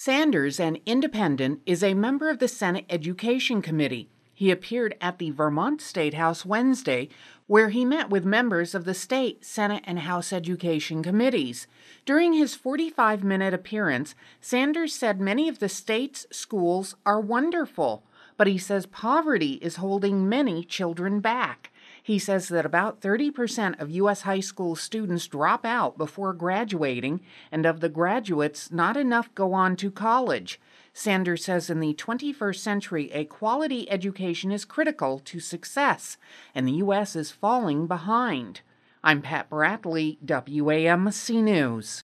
Sanders, an independent, is a member of the Senate Education Committee. He appeared at the Vermont State House Wednesday, where he met with members of the state, Senate, and House Education Committees. During his 45-minute appearance, Sanders said many of the state's schools are wonderful, but he says poverty is holding many children back. He says that about 30% of U.S. high school students drop out before graduating, and of the graduates, not enough go on to college. Sanders says in the 21st century, a quality education is critical to success, and the U.S. is falling behind. I'm Pat Bradley, WAMC News.